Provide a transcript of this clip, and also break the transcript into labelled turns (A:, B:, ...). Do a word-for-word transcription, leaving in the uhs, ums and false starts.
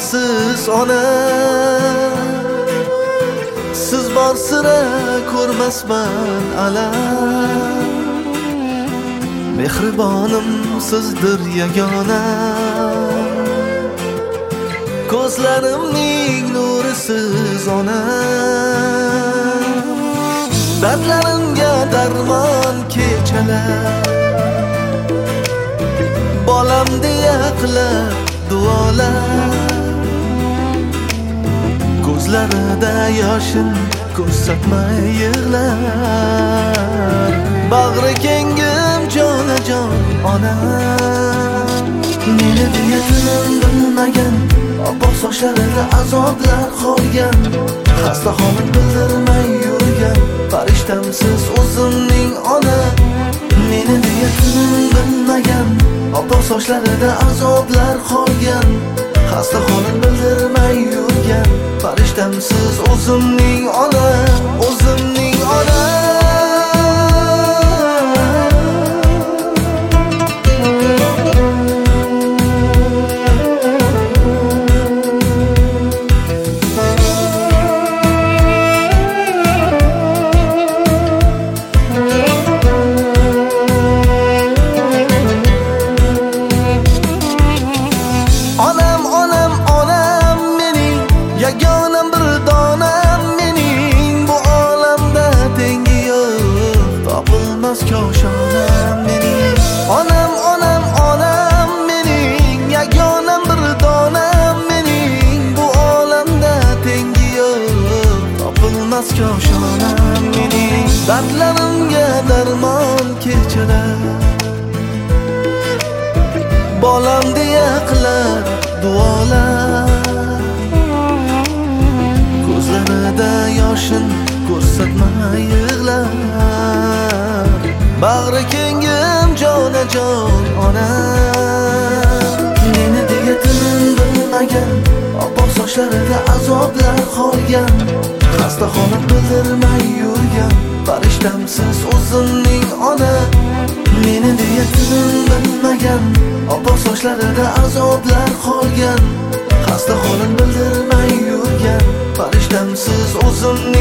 A: borsiz ona, siz bor sira ko'rmasman alam. Mehribonim sizdir yagona, ko'zlarimning nurisiz ona. Dardlarimga darmon kechalar, bolam deya qilib duolar. Ko'zlarida yoshin ko'rsatmay yig'lar. Bag'ri kengim jonajon ona, meni niyatim bilmagan, oppoq sochlarida azoblar qolgan. Xasta holat bildirmay yurgan farishtamsiz o'zimning ona. Meni niyatim bilmagan, oppoq sochlarida azoblar qolgan. Xasta holat bildirmay yurgan farishtamsiz o'zimning ona, o'zimning ona. Yagonam bir donam mening, bu olamda tengi yo'q, topilmas koshonam mening. Onam, onam, onam mening, yagonam bir donam mening, bu olamda tengi yo'q, topilmas koshonam mening. Dardlarimga darmon kechalar, bolam deya qilar duolar. Ko'zlarida yoshin ko'rsatmay yig'lar. Bag'ri kengim jonajon ona, meni niyatim bilmagan, oppoq sochlarida azoblar qolgan. Xasta holat bildirmay yurgan farishtamsiz o'zimning ona. Meni niyatim bilmagan, oppoq sochlarida azoblar qolgan. Xasta holat bildirmay yurgan farishtamsiz o'zimning